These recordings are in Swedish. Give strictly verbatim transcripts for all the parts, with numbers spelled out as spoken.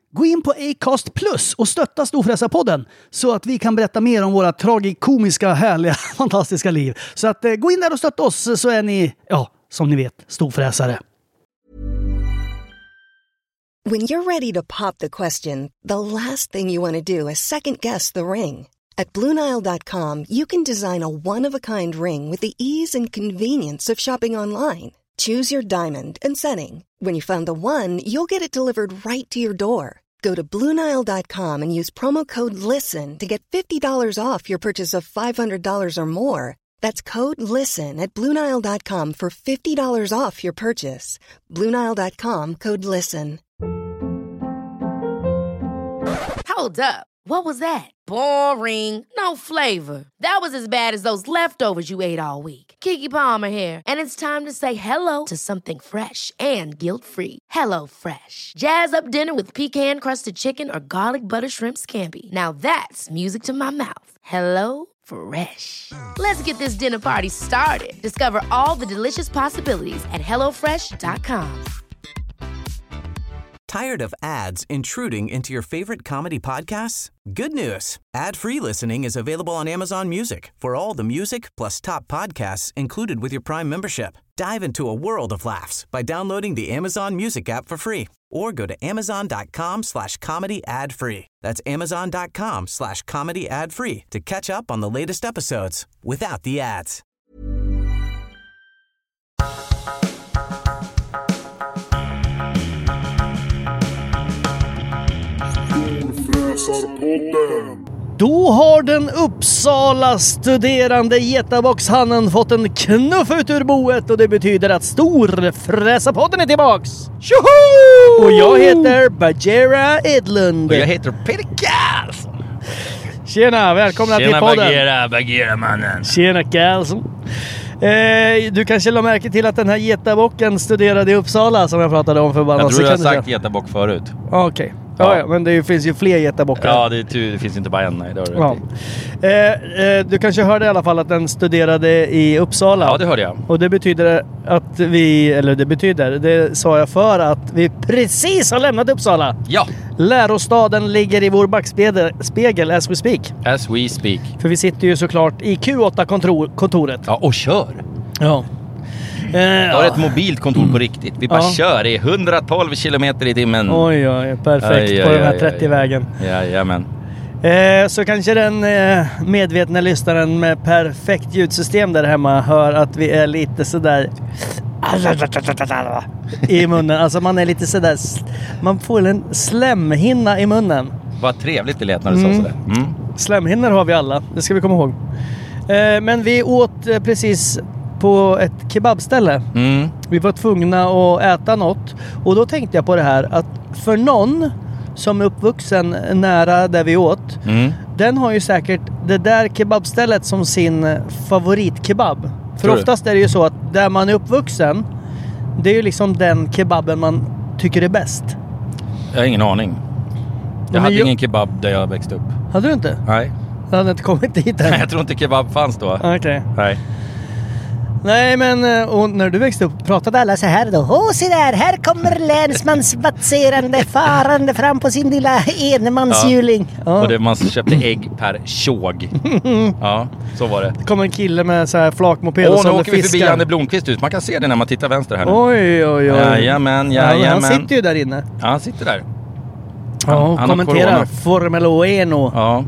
Gå in på Acast Plus och stötta Storfräsarpodden så att vi kan berätta mer om våra tragikomiska, härliga, fantastiska liv. Så att eh, gå in där och stötta oss så är ni, ja, som ni vet, storfräsare. When you're ready to pop the question, the last thing you want to do is second guess the ring. At Blue Nile dot com, you can design a one-of-a-kind ring with the ease and convenience of shopping online. Choose your diamond and setting. When you find the one, you'll get it delivered right to your door. Go to Blue Nile dot com and use promo code LISTEN to get fifty dollars off your purchase of five hundred dollars or more. That's code LISTEN at Blue Nile dot com for fifty dollars off your purchase. Blue Nile dot com, code LISTEN. Hold up. What was that? Boring. No flavor. That was as bad as those leftovers you ate all week. Keke Palmer here, and it's time to say hello to something fresh and guilt-free. Hello Fresh. Jazz up dinner with pecan-crusted chicken or garlic butter shrimp scampi. Now that's music to my mouth. Hello Fresh. Let's get this dinner party started. Discover all the delicious possibilities at hello fresh dot com. Tired of ads intruding into your favorite comedy podcasts? Good news. Ad-free listening is available on Amazon Music for all the music plus top podcasts included with your Prime membership. Dive into a world of laughs by downloading the Amazon Music app for free or go to amazon.com slash comedy ad free. That's amazon.com slash comedy ad free to catch up on the latest episodes without the ads. Då har den Uppsala studerande getaboxhannen fått en knuff ut ur boet och det betyder att Storfräsarpodden är tillbaks. Tjoho! Och jag heter Bajera Edlund. Och jag heter Peter Karlsson. Tjena, välkomna Tjena, till podden. Tjena Bagheera, Bagheera mannen. Tjena Karlsson. Eh, du kanske la märke till att den här getabocken studerade i Uppsala som jag pratade om för bara Jag tror du har sagt sedan. getabock förut. Okej. Okay. Ja, ja, men det finns ju fler getabockar. Ja, det, är, det finns inte bara en. Nej, det har du ja. eh, eh, Du kanske hörde i alla fall att den studerade i Uppsala. Ja, det hörde jag. Och det betyder att vi, eller det betyder, det sa jag för att vi precis har lämnat Uppsala. Ja. Lärostaden ligger i vår backspegel as we speak. As we speak. För vi sitter ju såklart i Q åtta-kontoret. Ja, och kör. Ja. Det har ett mobilt kontor på riktigt. Vi bara ja. kör i hundratolv kilometer i timmen. Oj, oj, perfekt aj, på aj, den här aj, trettio-vägen. Jajamän. Eh, så kanske den eh, medvetna lyssnaren med perfekt ljudsystem där hemma hör att vi är lite sådär i munnen. Alltså man är lite sådär, man får en slemhinna i munnen. Vad trevligt det lät när du mm. sa sådär. Mm. Slemhinnor har vi alla, det ska vi komma ihåg. Eh, men vi åt eh, precis på ett kebabställe. Mm. Vi var tvungna att äta något. Och då tänkte jag på det här att för någon som är uppvuxen nära där vi åt, mm. den har ju säkert det där kebabstället som sin favoritkebab. För Tror oftast du? är det ju så att där man är uppvuxen, det är ju liksom den kebaben man tycker är bäst. Jag har ingen aning. Jag ja, hade jag... ingen kebab där jag växte upp. Hade du inte? Nej. Jag hade inte kommit dit än. Jag tror inte kebab fanns då. Okej. Okay. Nej. Nej, men och när du växte upp pratade alla så här då. Åh, se där, här kommer länsman spatserande, farande fram på sin lilla enmanshjuling. Ja. Ja. Och det, man köpte ägg per tjog. Ja, så var det. Det kom en kille med så här flakmoped och Åh, sålde nu åker vi förbi fiskar. Janne Blomqvist ut. Man kan se det när man tittar vänster här nu. Oj, oj, oj. Jajamän, jajamän. Ja, han sitter ju där inne. Ja, han sitter där. Han, ja, och kommenterar Formel Uno. Ja.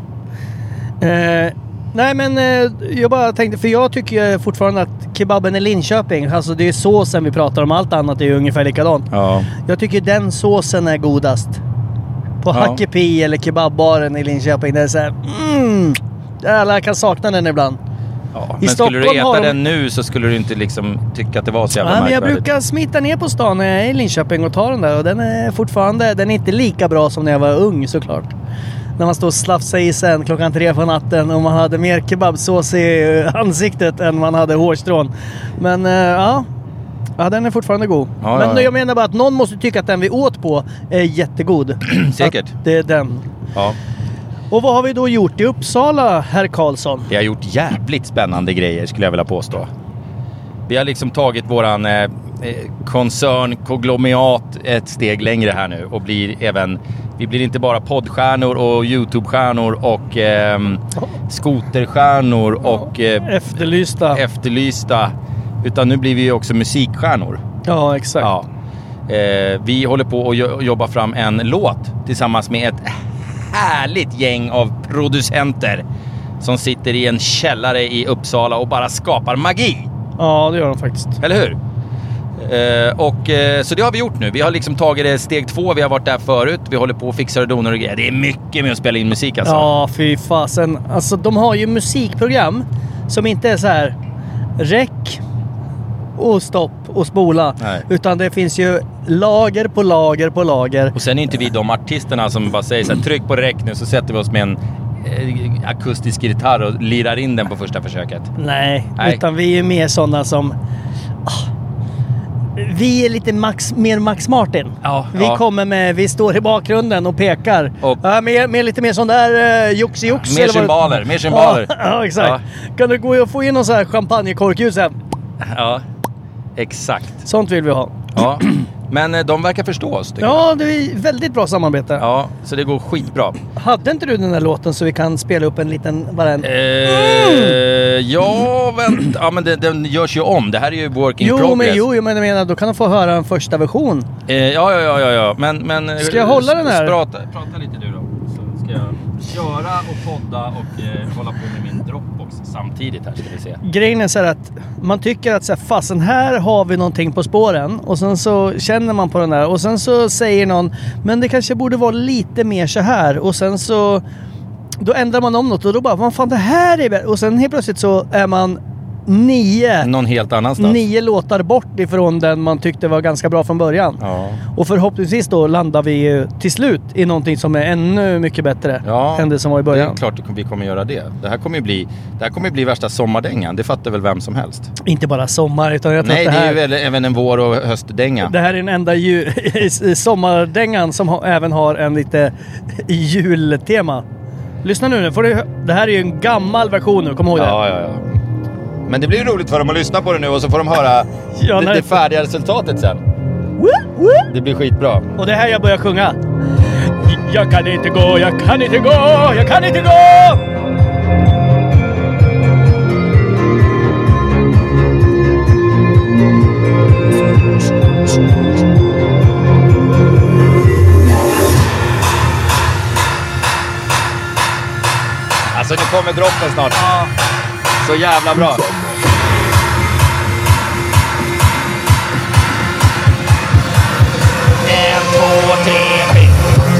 Eh, nej, men eh, jag bara tänkte, för jag tycker fortfarande att kebaben i Linköping, alltså det är såsen vi pratar om, allt annat är ju ungefär likadant. Ja. Jag tycker den såsen är godast. På ja. Hackepi eller kebabbaren i Linköping, det är så här, mm, alla kan sakna den ibland. Ja, men Stockholm skulle du äta de... den nu så skulle du inte liksom tycka att det var så jävla ja, men märkvärdigt. Jag brukar smita ner på stan när jag är i Linköping och ta den där, och den är fortfarande, den är inte lika bra som när jag var ung såklart. När man står och slafsar i sen klockan tre på natten och man hade mer kebabsås i ansiktet än man hade hårstrån. Men äh, ja, ja, den är fortfarande god. Ja, men ja. Jag menar bara att någon måste tycka att den vi åt på är jättegod. Säkert. Att det är den. Ja. Och vad har vi då gjort i Uppsala, herr Karlsson? Vi har gjort jävligt spännande grejer, skulle jag vilja påstå. Vi har liksom tagit våran eh, koncern, konglomerat ett steg längre här nu och blir även Vi blir inte bara poddstjärnor och YouTube-stjärnor och eh, skoterstjärnor och eh, efterlysta. efterlysta. Utan nu blir vi ju också musikstjärnor. Ja, exakt. Ja. Eh, vi håller på att jobba fram en låt tillsammans med ett härligt gäng av producenter som sitter i en källare i Uppsala och bara skapar magi. Ja, det gör de faktiskt. Eller hur? Eh, och, eh, så det har vi gjort nu. Vi har liksom tagit det steg två. Vi har varit där förut. Vi håller på och fixar och donar och grejer. Det är mycket med att spela in musik alltså. Ja, fy fasen. Alltså de har ju musikprogram som inte är så här räck och stopp och spola. Nej. Utan det finns ju lager på lager på lager. Och sen är inte vi de artisterna som bara säger så här, tryck på räck nu så sätter vi oss med en eh, akustisk gitarr och lirar in den på första försöket. Nej, Nej. utan vi är mer sådana som... Ah, vi är lite Max, mer Max Martin. Ja, vi ja. kommer med, vi står i bakgrunden och pekar. Och, ja, mer, mer, lite mer sån där uh, jox jox. mer symboler, mer symboler. Ja, ja, exakt. Ja. Kan du gå och få in någon sån här champagnekorkljus här? Ja, exakt. Sånt vill vi ha. Ja. Men eh, de verkar förstå oss, tycker Ja, det är väldigt bra samarbete. jag. Ja, så det går skitbra. Hade inte du den där låten så vi kan spela upp en liten... Bara en... Eh, ja, vänt, ja, men den, den görs ju om. Det här är ju working Jo, progress. men, jo, jo, men jag menar, då kan de få höra en första version. Eh, ja, ja, ja, ja, ja. Men, men, Ska jag hålla den här? Prata, prata lite du då. Så ska jag köra och podda och eh, hålla på med min Dropbox samtidigt här, ska vi se. Grejen är så här att man tycker att så här, fasen här har vi någonting på spåren. Och sen så känner man på den där. Och sen så säger någon, men det kanske borde vara lite mer så här. Och sen så, då ändrar man om något och då bara, vad fan det här är bättre. Och sen helt plötsligt så är man nio, Någon helt annanstans. nio låtar bort ifrån den man tyckte var ganska bra från början. Ja. Och förhoppningsvis då landar vi ju till slut i någonting som är ännu mycket bättre Ja, än det som var i det början. är klart att vi kommer göra det. Det här kommer ju bli, det här kommer ju bli värsta sommardängan. Det fattar väl vem som helst. Inte bara sommar, utan jag tror Nej, att det, det här... är ju väl även en vår- och höstdänga. Det här är den enda ju- sommardängan som ha, även har en lite jultema. Lyssna nu, nu får du, det här är ju en gammal version nu, kom ihåg det. Ja, ja, ja. Men det blir roligt för dem att lyssna på det nu och så får de höra Ja, det, nej. det färdiga resultatet sen. Woo, woo. Det blir skitbra. Och det här jag börjar sjunga. Jag kan inte gå, jag kan inte gå, jag kan inte gå! Alltså nu kommer droppen snart. Så jävla bra. En, två, tre, fyra.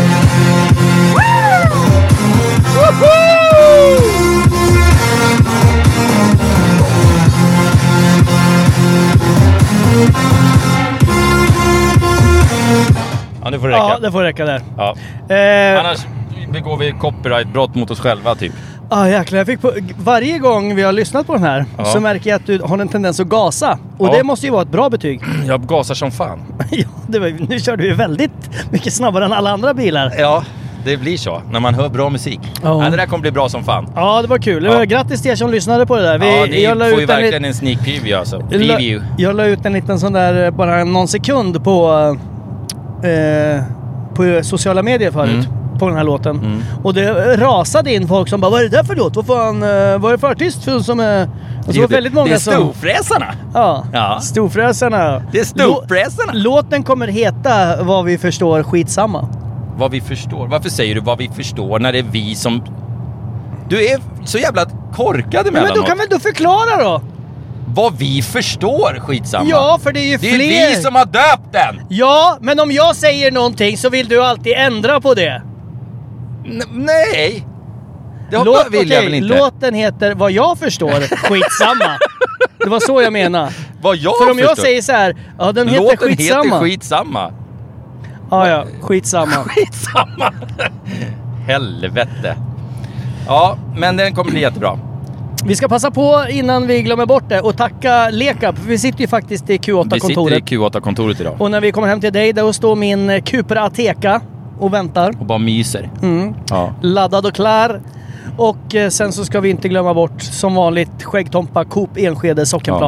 Ja, nu får det räcka. Ja, det får räcka där. Ja. Eh, Annars begår vi copyrightbrott mot oss själva typ. ah, jäklar, jag fick på, varje gång vi har lyssnat på den här Ja. så märker jag att du har en tendens att gasa. Och Ja. det måste ju vara ett bra betyg. Jag gasar som fan. Ja, det var, nu kör du ju väldigt mycket snabbare än alla andra bilar. Ja, det blir så. När man hör bra musik. Ja. Ja, det där kommer bli bra som fan. Ja, det var kul. Ja. Grattis till er som lyssnade på det där. Vi, Ja, ni jag la får ju ut en verkligen lit- en sneak preview alltså. la, Preview. jag la ut en liten sån där, bara någon sekund på, eh, på sociala medier förut. Mm. På den här låten. Mm. Och det rasade in folk som bara, vad är det där för låt? Vad fan, eh, vad är det för artist för- som är... Och så var väldigt många det är som... storfräsarna. Ja, Ja. storfräsarna. Det är storfräsarna. Lå- Låten kommer heta, vad vi förstår, skitsamma. Vad vi förstår. Varför säger du vad vi förstår när det är vi som... Du är så jävla korkad Men emellanåt. då kan väl du förklara då? Vad vi förstår, skitsamma. Ja, för det är ju det är fler. vi som har döpt den. Ja, men om jag säger någonting så vill du alltid ändra på det. N- nej. Det har Låt, vill jag okej, väl inte. låten heter, vad jag förstår, skitsamma. Det var så jag menar. Vad jag För om jag förstår. säger så här, ja den heter Låten skitsamma. heter skitsamma. Ja, ja, skitsamma. Skitsamma. Helvete. Ja, men den kommer bli jättebra. Vi ska passa på innan vi glömmer bort det och tacka Lekab. För vi sitter ju faktiskt i Q Vi sitter åtta-kontoret. i Q åtta-kontoret idag. Och när vi kommer hem till dig, då står min Cupra Ateca och väntar. Och bara myser. Mm. Ja. Laddad och klar. Och eh, sen så ska vi inte glömma bort, som vanligt, Skäggtompa, Coop, Enskede, Sockenplan. Ja.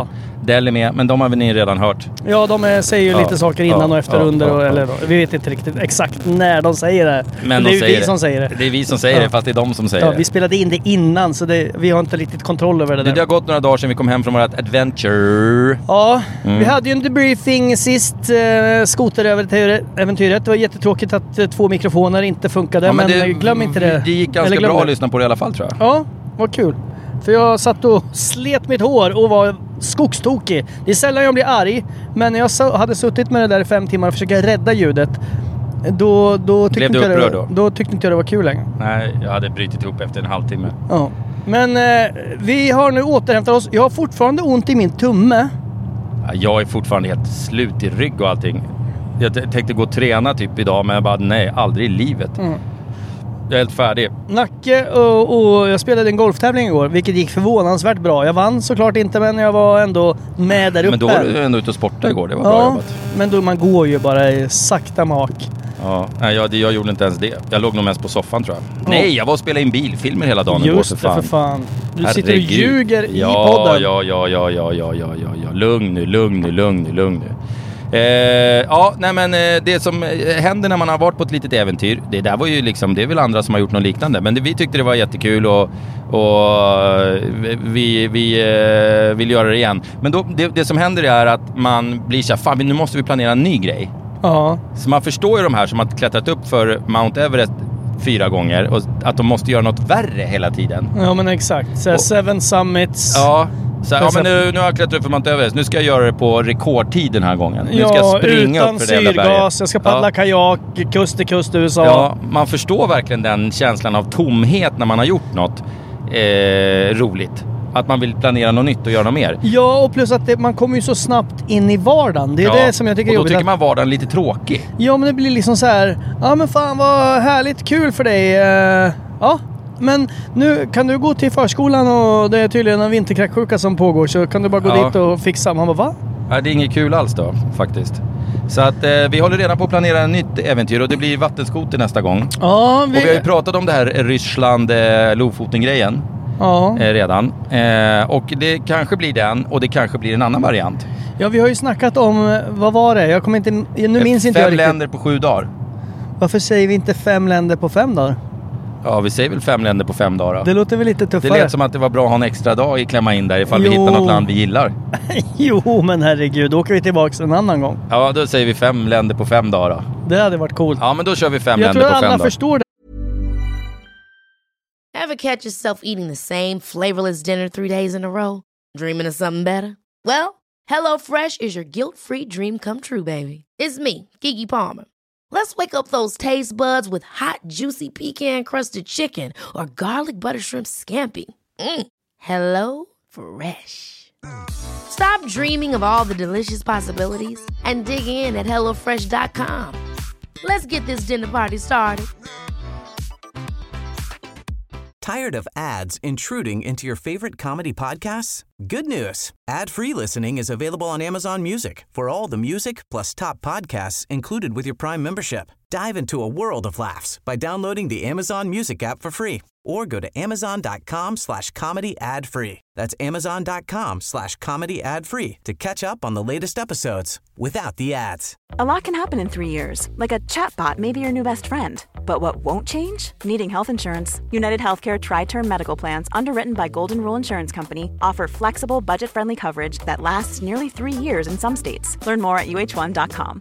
Delhi med, men de har väl ni redan hört. Ja, de är, säger ju Ja, lite saker innan ja, och efter ja, under. Och, ja, eller, ja. vi vet inte riktigt exakt när de säger det. Men det de är ju säger vi som säger det. Det är vi som säger Ja. det, fast det är de som säger Ja, det. vi spelade in det innan, så det, vi har inte riktigt kontroll över det Det, där. det har gått några dagar sedan vi kom hem från vårt adventure. Ja, Mm. vi hade ju en debriefing sist, eh, skoteräventyret. Det var jättetråkigt att eh, två mikrofoner inte funkade, Ja, men, det, glöm inte det. Det gick ganska Eller glöm bra det. att lyssna på det i alla fall, tror jag. Ja, vad kul. För jag satt och slet mitt hår och var skogstokig. Det är sällan jag blir arg, men när jag så, hade suttit med det där i fem timmar och försöka rädda ljudet, då, då, tyckte Blev du inte jag upprörd det, då? då tyckte inte jag det var kul längre. Nej, jag hade brutit ihop efter en halvtimme. Ja. Men eh, vi har nu återhämtat oss. Jag har fortfarande ont i min tumme. Ja, jag är fortfarande helt slut i rygg och allting. Jag t- tänkte gå och träna typ idag, men jag bara nej, aldrig i livet. Mm. Jag är helt färdig. Nacke och, och jag spelade en golftävling igår, vilket gick förvånansvärt bra. Jag vann såklart inte, men jag var ändå med där uppe. Men då var du ändå ute och sportade igår, det var bra Ja, jobbat. men då man går ju bara i sakta mak. Ja, nej, jag, jag gjorde inte ens det. Jag låg nog mest på soffan, tror jag. Ja. Nej, jag var och spelade in bilfilmer hela dagen igår, Just för det, fan. för fan. Du sitter och Herregud. ljuger i ja, podden. Ja, ja, ja, ja, ja, ja, ja, ja. Lugn nu, lugn nu, lugn nu, lugn nu. Eh, ja, nej men eh, det som händer när man har varit på ett litet äventyr, det där var ju liksom, det är väl andra som har gjort något liknande, men det, vi tyckte det var jättekul och, och vi, vi eh, vill göra det igen. Men då, det, det som händer är att man blir så här, fan nu måste vi planera en ny grej. Ja. Så man förstår ju de här som har klättrat upp för Mount Everest fyra gånger och att de måste göra något värre hela tiden. Ja, men exakt. Så här, Och- Seven Summits. Ja, så här, ja men nu, nu har jag klättrat upp för Mount Everest. Nu ska jag göra det på rekordtid den här gången. Nu ska jag springa utan upp för det jävla berget. syrgas. Jag ska paddla Ja. kajak, kust till kust i U S A. Ja, man förstår verkligen den känslan av tomhet när man har gjort något eh, roligt. Att man vill planera något nytt och göra något mer. Ja, och plus att det, man kommer ju så snabbt in i vardagen. Det är Ja, det som jag tycker är och då jobbigt. tycker att- man vardagen lite tråkig. Ja, men det blir liksom så här. Ja, men fan vad härligt, kul för dig. Eh, ja, men nu kan du gå till förskolan och det är tydligen en vinterkräksjuka som pågår, så kan du bara gå Ja. dit och fixa. Man bara, va? Ja, det är inget kul alls då, faktiskt. Så att eh, vi håller redan på att planera en nytt äventyr och det blir vattenskoter nästa gång. Ja, Och vi har ju pratat om det här Ryssland eh, Lofoten-grejen ja. eh, redan. Eh, och det kanske blir den och det kanske blir en annan variant. ja, vi har ju snackat om, vad var det? Jag kommer inte, nu minns inte jag Fem riktigt. länder på sju dagar. Varför säger vi inte fem länder på fem dagar? Ja, vi säger väl fem länder på fem dagar då. Det låter väl lite Det tuffare. lät som att det var bra att ha en extra dag i klämma in där ifall Jo. vi hittar något land vi gillar. Jo, men herregud, då åker vi tillbaka en annan gång. Ja, då säger vi fem länder på fem dagar då. Det hade varit coolt. Ja, men då kör vi fem jag länder tror på att fem alla dagar. förstår det. Ever catch yourself eating the same flavorless dinner three days in a row? Dreaming of something better? Well, HelloFresh is your guilt-free dream come true, baby. It's me, Keke Palmer. Let's wake up those taste buds with hot, juicy pecan-crusted chicken or garlic butter shrimp scampi. Mm. Hello Fresh. Stop dreaming of all the delicious possibilities and dig in at hello fresh dot com. Let's get this dinner party started. Tired of ads intruding into your favorite comedy podcasts? Good news. Ad-free listening is available on Amazon Music for all the music plus top podcasts included with your Prime membership. Dive into a world of laughs by downloading the Amazon Music app for free or go to amazon.com slash comedy ad free. That's amazon.com slash comedy ad free to catch up on the latest episodes without the ads. A lot can happen in three years, like a chatbot may be your new best friend. But what won't change? Needing health insurance. United Healthcare Tri-Term Medical Plans, underwritten by Golden Rule Insurance Company, offer flexible, budget-friendly coverage that lasts nearly three years in some states. Learn more at u h one dot com.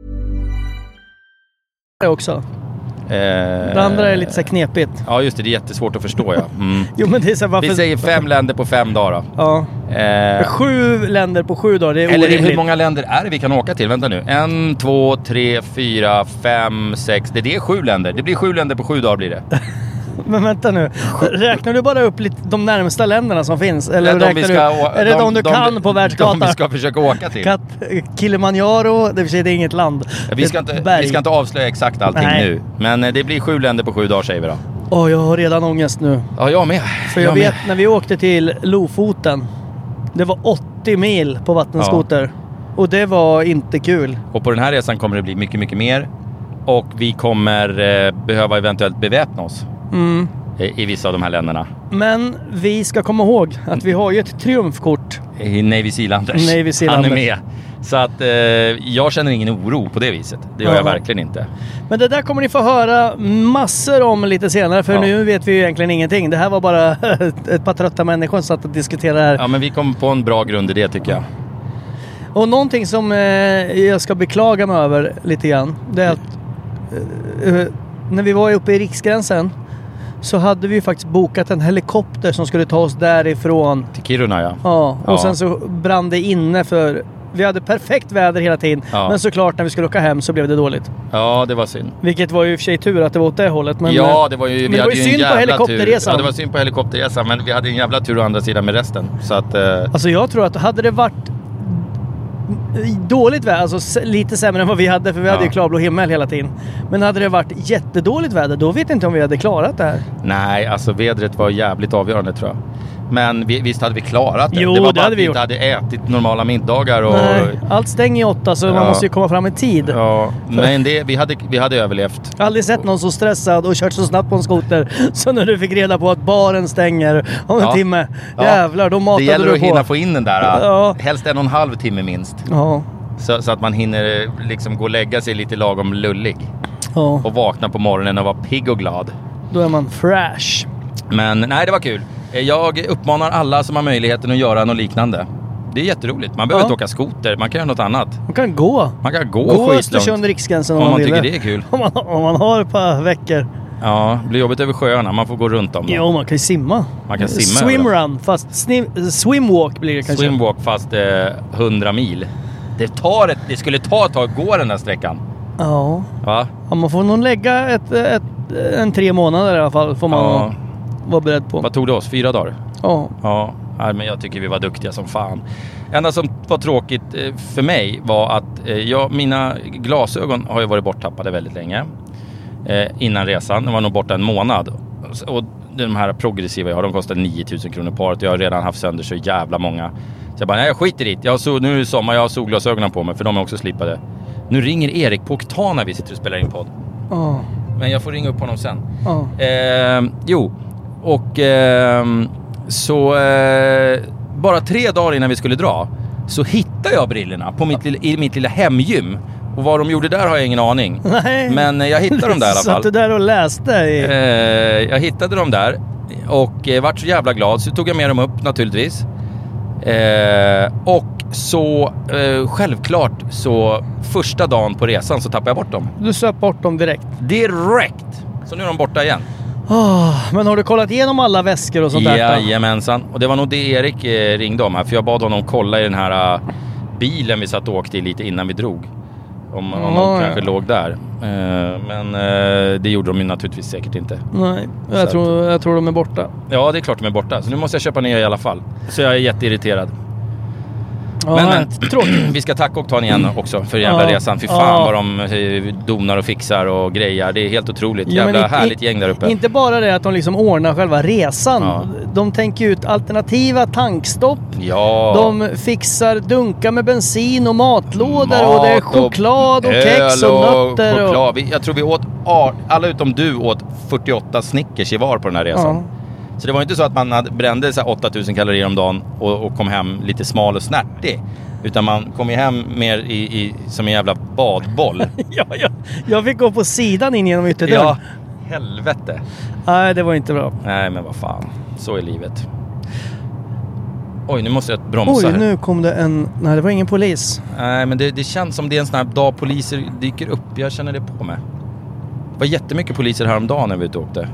Det också. Eh, Det andra är lite så här knepigt. Ja, just det. Det är jättesvårt att förstå, ja. Mm. Jo, men det är så här, varför... Vi säger fem länder på fem dagar då. Ja. Eh, Sju länder på sju dagar, det är eller orimligt. hur många länder är det vi kan åka till? Vänta nu. En, två, tre, fyra, fem, sex. Det, det är sju länder. Det blir sju länder på sju dagar blir det. Men vänta nu. Räknar du bara upp lite de närmsta länderna som finns? Eller Ja, de räknar vi ska du... å- Är det de, du kan på De världskartan? vi ska försöka åka till. Kat... Kilimanjaro, det vill säga det är inget land. Vi ska, Det är ett inte, berg. vi ska inte avslöja exakt allting Nej. nu. Men eh, det blir sju länder på sju dagar säger vi då. Åh, jag har redan ångest nu. Ja, jag med. För jag, jag vet med. när vi åkte till Lofoten. Det var åttio mil på vattenskoter. Och det var inte kul. Och på den här resan kommer det bli mycket, mycket mer. Och vi kommer eh, behöva eventuellt beväpna oss. Mm. i, i vissa av de här länderna. Men vi ska komma ihåg att vi har ju ett triumfkort. I Navy Sealanders. Navy Sealanders. Han är med. Så att eh, jag känner ingen oro på det viset. Det gör ja. jag verkligen inte. Men det där kommer ni få höra massor om lite senare. För ja. nu vet vi ju egentligen ingenting. Det här var bara ett par trötta människor som satt och diskuterade det här. Ja, men vi kom på en bra grund i det tycker jag. Och någonting som eh, jag ska beklaga mig över lite grann. Det är att eh, när vi var uppe i Riksgränsen så hade vi faktiskt bokat en helikopter som skulle ta oss därifrån. Till Kiruna, ja. Ja, och ja. sen så brann det inne för... Vi hade perfekt väder hela tiden. Ja. Men såklart när vi skulle åka hem så blev det dåligt. Ja, det var synd. Vilket var ju i och för sig tur att det var åt det hållet. Men, ja, det var ju, vi men det hade var ju ju synd en på jävla helikopterresan. Tur. Ja, det var synd på helikopterresan. Men vi hade en jävla tur å andra sidan med resten. Så att... Eh... Alltså jag tror att hade det varit dåligt väder, alltså lite sämre än vad vi hade, för vi ja. hade ju klarblå himmel hela tiden. Men hade det varit jättedåligt väder, då vet jag inte om vi hade klarat det här. Nej, alltså vädret var jävligt avgörande tror jag. Men vi, visst hade vi klarat det. Jo, det var det bara hade att vi vi inte hade ätit normala middagar. Och... Nej, allt stänger i åtta så ja. man måste ju komma fram i tid. Ja, men det, vi, hade, vi hade överlevt. Jag har aldrig sett någon så stressad och kört så snabbt på en skoter. Så när du fick reda på att baren stänger om en ja. timme. Ja. Jävlar, då matade du på. Det gäller att hinna få in den där. Ja. Helst en och en halv timme minst. Ja. Så, så att man hinner liksom gå och lägga sig lite lagom lullig. Ja. Och vakna på morgonen och vara pigg och glad. Då är man fresh. Men nej, det var kul. Jag uppmanar alla som har möjligheten att göra något liknande. Det är jätteroligt. Man behöver ja. inte åka skoter. Man kan göra något annat. Man kan gå. Man kan gå, gå skitlångt. Östersund, Riksgränsen om, om man, man tycker vill. det är kul. Om man, om man har ett par veckor. Ja, det blir jobbigt över sjöarna. Man får gå runt om dem. Jo, man kan ju simma. Man kan simma. Swimrun, fast sni- swimwalk blir det kanske. Swimwalk fast eh, hundra mil. Det, tar ett, det skulle ta ett tag att gå den där sträckan. Ja. Va? Ja, man får nog lägga ett, ett, en tre månader i alla fall. Får man ja. vara beredd på. Vad tog det oss? Fyra dagar? Ja. Ja, men jag tycker vi var duktiga som fan. Enda som var tråkigt för mig var att jag, mina glasögon har ju varit borttappade väldigt länge. Eh, innan resan. De var nog borta en månad. Och de här progressiva jag har, de kostar nio tusen kronor paret. Jag har redan haft sönder så jävla många. Så jag bara, nej jag skiter i det. Jag har so- nu är det sommar, jag har solglasögonen på mig för de är också slipade. Nu ringer Erik på Oktan när vi sitter och spelar in podd. Oh. Men jag får ringa upp honom sen. Oh. Eh, jo, och eh, så eh, bara tre dagar innan vi skulle dra så hittade jag brillorna på mitt lilla, i mitt lilla hemgym. Och vad de gjorde där har jag ingen aning. Nej. Men jag hittade dem där i alla fall. Satt du där och läste? I... Eh, jag hittade dem där och eh, vart så jävla glad. Så tog jag med dem upp naturligtvis. Eh, och så eh, självklart så första dagen på resan så tappade jag bort dem. Du söp bort dem direkt? Direkt! Så nu är de borta igen. Oh, men har du kollat igenom alla väskor och sånt där? Jajamensan. Och det var nog det Erik eh, ringde om här. För jag bad honom kolla i den här uh, bilen vi satt och åkte i lite innan vi drog. Om, om oh, de kanske ja. låg där. Uh, men uh, det gjorde de ju naturligtvis säkert inte. Nej, jag tror, jag tror de är borta. Ja, det är klart de är borta. Så nu måste jag köpa nya i alla fall. Så jag är jätteirriterad. Ja, men, men vi ska tacka Oktan igen också för jävla ja, resan. Fy fan ja. vad de eh, donar och fixar och grejer. Det är helt otroligt. Ja, jävla inte, härligt gäng där uppe. Inte bara det att de liksom ordnar själva resan. Ja. De tänker ut alternativa tankstopp. Ja. De fixar dunkar med bensin och matlådor. Mat och det är choklad och, och kex och, och nötter. Och... Vi, jag tror vi åt, alla utom du åt fyrtioåtta Snickers i var på den här resan. Ja. Så det var inte så att man hade, brände så åtta tusen kalorier om dagen och, och kom hem lite smal och snärtig. Utan man kom ju hem mer i, i, som en jävla badboll. ja, ja, jag fick gå på sidan in genom ytterdörren. Ja, helvete. Nej, det var inte bra. Nej, men vad fan. Så är livet. Oj, nu måste jag bromsa. Oj, här. nu kom det en... Nej, det var ingen polis. Nej, men det, det känns som det är en sån här dag poliser dyker upp. Jag känner det på mig. Det var jättemycket poliser häromdagen när vi ute åkte.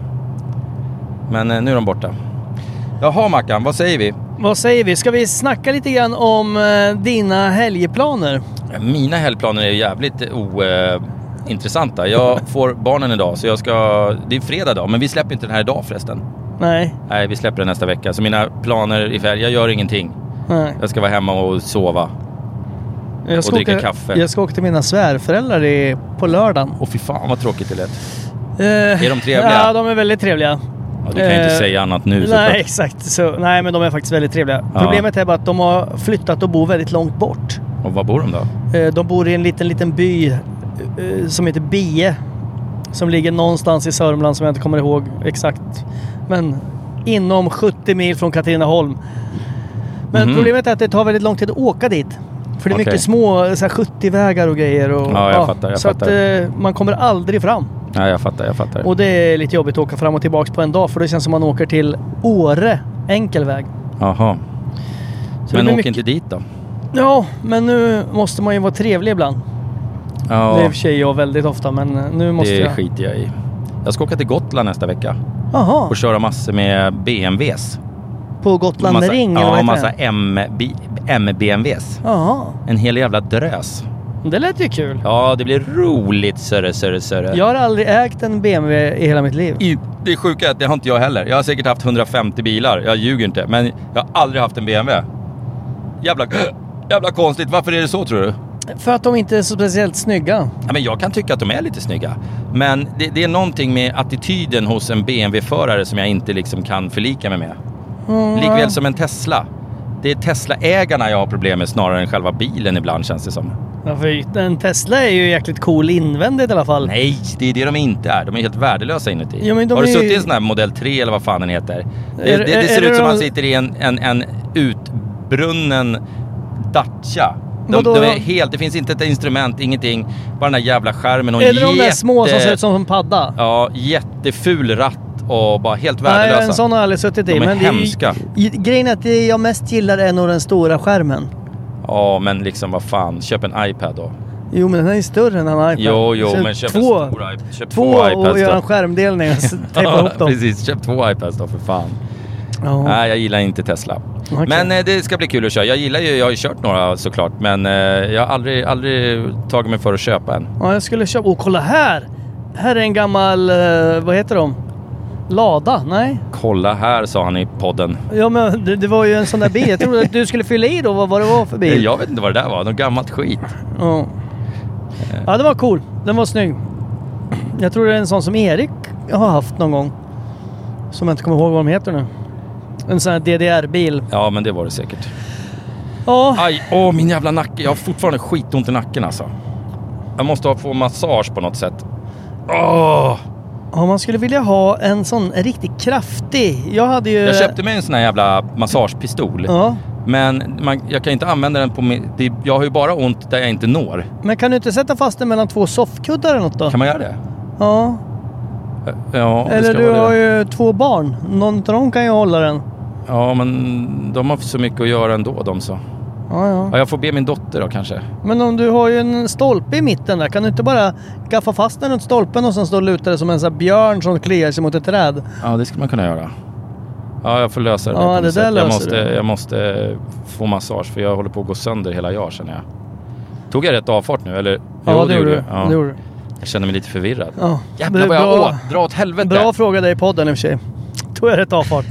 Men eh, nu är de borta. Jaha Mackan, vad säger vi? Vad säger vi? Ska vi snacka lite grann om eh, dina helgplaner? Mina helgplaner är jävligt ointressanta. Eh, jag får barnen idag så jag ska... Det är fredag idag, men vi släpper inte den här idag förresten. Nej. Nej, vi släpper den nästa vecka. Så mina planer är färdiga. Jag gör ingenting. Nej. Jag ska vara hemma och sova. Jag ska och dricka åka, kaffe. Jag ska åka till mina svärföräldrar i, på lördagen. Åh fy fan vad tråkigt det lät. Eh, är de trevliga? Ja, de är väldigt trevliga. Ja, du kan ju inte eh, säga annat nu. Nej, så exakt. Så, nej, men de är faktiskt väldigt trevliga. Ja. Problemet är bara att de har flyttat och bor väldigt långt bort. Och var bor de då? Eh, de bor i en liten, liten by eh, som heter Bie. som ligger någonstans i Sörmland som jag inte kommer ihåg exakt. Men inom sjuttio mil från Katrineholm. Men mm. problemet är att det tar väldigt lång tid att åka dit. För det är okay. mycket små så här, sjuttio-vägar och grejer. Och, ja, jag ja, fattar. Jag så fattar. att eh, man kommer aldrig fram. Ja, jag fattar, jag fattar. Och det är lite jobbigt att åka fram och tillbaka på en dag. För det känns som man åker till Åre, enkel väg. Jaha. Men åk mycket... inte dit då? Ja, men nu måste man ju vara trevlig ibland. Ja. Det är i och för sig jag väldigt ofta, men nu måste det jag... Det skiter jag i. Jag ska åka till Gotland nästa vecka. Aha. Och köra massor med B M Ws. På Gotland massa, Ring? Ja, massa M B M Ws. Aha. En hel jävla drös. Det lät ju kul. Ja, det blir roligt, sörre, sörre, sörre. Jag har aldrig ägt en B M W i hela mitt liv. I, det är sjuka att det har inte jag heller. Jag har säkert haft hundrafemtio bilar. Jag ljuger inte. Men jag har aldrig haft en B M W. Jävla, jävla konstigt. Varför är det så, tror du? För att de inte är så speciellt snygga. Ja, men jag kan tycka att de är lite snygga. Men det, det är någonting med attityden hos en B M W-förare som jag inte liksom kan förlika mig med. Mm. Likväl som en Tesla. Det är Tesla-ägarna jag har problem med snarare än själva bilen ibland, känns det som. Ja, för en Tesla är ju jäkligt cool invändigt i alla fall. Nej, det är det de inte är. De är helt värdelösa inuti. Ja, men de har du är... suttit i en sån här modell tre eller vad fan den heter? Det, är, det, det är, ser är ut som de... man sitter i en, en, en utbrunnen Dacia. De, de är helt, det finns inte ett instrument, ingenting. Bara den där jävla skärmen och är en det jätte... de där små som ser ut som en padda? Ja, jätteful ratt och bara helt värdelösa. Nej, en sån har jag aldrig suttit i. De är men hemska. Det är, grejen är att det jag mest gillar är nog den stora skärmen. Ja, men liksom vad fan, köp en iPad då. Jo, men den är ju större än en iPad. Jo, jo, köp men köp två, en stor iPad. Köp två, två iPads och göra en då. skärmdelning och tejpa ihop dem. Precis, köp två iPads då för fan. Ja. Nej, jag gillar inte Tesla. Okay. Men eh, det ska bli kul att köra. Jag gillar ju, jag har ju kört några såklart. Men eh, jag har aldrig, aldrig tagit mig för att köpa en. Ja, jag skulle köpa. Och kolla här! Här är en gammal, eh, vad heter de? Lada, nej? Kolla här, sa han i podden. Ja, men det, det var ju en sån där bil. Jag trodde att du skulle fylla i då vad, vad det var för bil. Jag vet inte vad det där var. Något gammalt skit. Ja. Ja, det var cool. Den var snygg. Jag tror det är en sån som Erik har haft någon gång. Som jag inte kommer ihåg vad de heter nu. En sån här D D R-bil. Ja, men det var det säkert. Ja. Aj, åh min jävla nacke. Jag har fortfarande skitont i nacken alltså. Jag måste ha få massage på något sätt. Åh! Ja, man skulle vilja ha en sån riktigt kraftig. Jag hade ju... Jag köpte mig en sån här jävla massagepistol. Ja. Men man, jag kan inte använda den på min... Det, jag har ju bara ont där jag inte når. Men kan du inte sätta fast den mellan två soffkuddar eller något då? Kan man göra det? Ja. Ja, det eller ska du vara har det. ju två barn. Någon av dem kan ju hålla den. Ja, men de har så mycket att göra ändå, de så. Ja, ja. Ja, jag får be min dotter då kanske. Men om du har ju en stolpe i mitten där, kan du inte bara gaffa fast den runt stolpen och sen stå och luta det som en sån här björn som kliar sig mot ett träd? Ja, det skulle man kunna göra. Ja, jag får lösa det ja, där på det något där sätt. Jag måste, du. jag måste få massage för jag håller på att gå sönder hela jag, känner jag. Tog jag rätt avfart nu, eller? Ja, jo, det gjorde du. Ja. Det gjorde du. Jag känner mig lite förvirrad. Ja. Jävlar vad jag åt. Dra åt helvete. Bra fråga dig i podden i och för sig. Tog jag rätt avfart.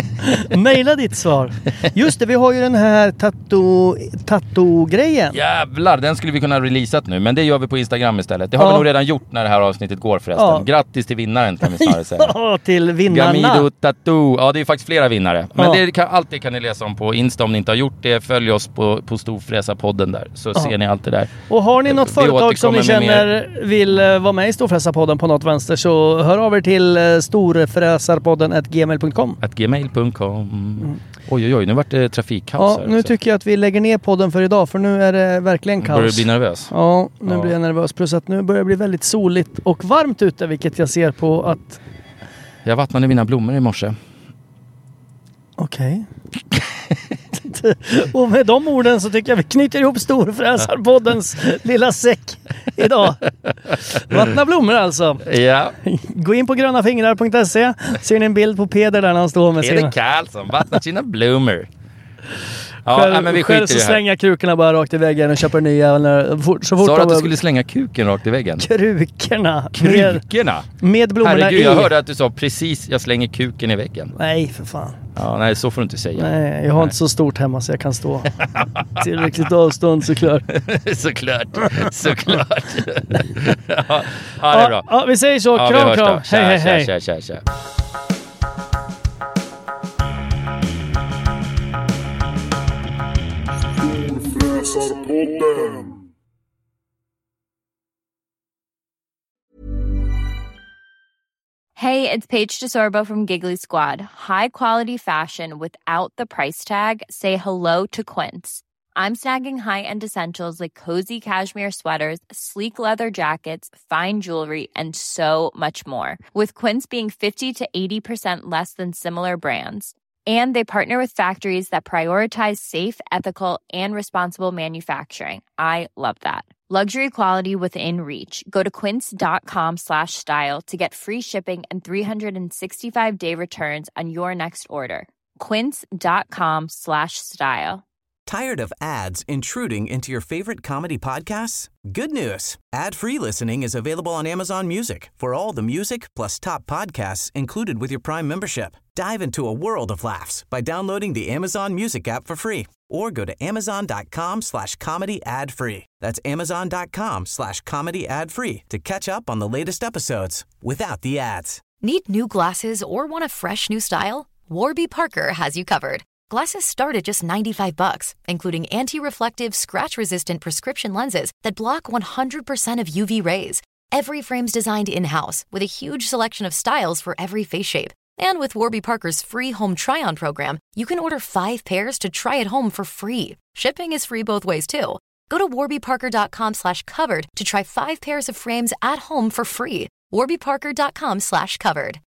Maila ditt svar. Just det, vi har ju den här tattoo, tattoo-grejen. Jävlar, den skulle vi kunna releasat nu. Men det gör vi på Instagram istället. Det har ja. vi nog redan gjort när det här avsnittet går förresten. Ja. Grattis till vinnaren kan vi snarare säga. Ja, till vinnarna. Gamido Tattoo. Ja, det är faktiskt flera vinnare. Men ja. det kan, allt det kan ni läsa om på Insta om ni inte har gjort det. Följ oss på, på Storfräsa-podden där. Så ja. ser ni allt det där. Och har ni något vi företag som ni känner mer... vill vara med i Storfräsa-podden på något vänster, så hör av er till storfräsarpodden at gmail punkt com. at gmail punkt com. Mm. Oj, oj, oj. Nu vart det trafikkaos ja, här. Nu också. tycker jag att vi lägger ner podden för idag, för nu är det verkligen kaos. Börjar du bli nervös? Ja, nu ja. blir jag nervös. Plus att nu börjar det bli väldigt soligt och varmt ute, vilket jag ser på att... Jag vattnade mina blommor i morse. Okej. Okay. Och med de orden så tycker jag vi knyter ihop Storfräsarpoddens lilla säck idag. Vattna blommor alltså. Ja. Gå in på grönafingrar punkt se. Ser ni en bild på Peder där när han står med Peder sina... Karlsson, vattnar sina blommor. Ja, själv, nej, men vi själv skiter så i det här. slänger krukorna bara rakt i väggen och köper nya. När, fort, så fort Sa du att du de... skulle slänga kuken rakt i väggen? Krukorna. Krukorna? Med, med blommorna Herregud, i. jag hörde att du sa precis, jag slänger kuken i väggen. Nej, för fan. Ja, nej, så får du inte säga. Nej, jag har nej. inte så stort hemma så jag kan stå tillräckligt avstånd såklart. såklart, såklart. ja, ja, det är bra. Ja, vi säger så. Ja, kram, kram. Tja, hej, hej, tja, hej. Tja, tja, tja. Storfräsarpodden. Hey, it's Paige DeSorbo from Giggly Squad. High quality fashion without the price tag. Say hello to Quince. I'm snagging high-end essentials like cozy cashmere sweaters, sleek leather jackets, fine jewelry, and so much more. With Quince being fifty to eighty percent less than similar brands. And they partner with factories that prioritize safe, ethical, and responsible manufacturing. I love that. Luxury quality within reach. Go to quince.com slash style to get free shipping and three sixty-five day returns on your next order. Quince.com slash style. Tired of ads intruding into your favorite comedy podcasts? Good news. Ad-free listening is available on Amazon Music for all the music plus top podcasts included with your Prime membership. Dive into a world of laughs by downloading the Amazon Music app for free or go to amazon.com slash comedy ad free. That's amazon.com slash comedy ad free to catch up on the latest episodes without the ads. Need new glasses or want a fresh new style? Warby Parker has you covered. Glasses start at just ninety-five bucks, including anti-reflective, scratch-resistant prescription lenses that block one hundred percent of U V rays. Every frame's designed in-house with a huge selection of styles for every face shape. And with Warby Parker's free home try-on program, you can order five pairs to try at home for free. Shipping is free both ways, too. Go to warbyparker.com slash covered to try five pairs of frames at home for free. warbyparker.com slash covered.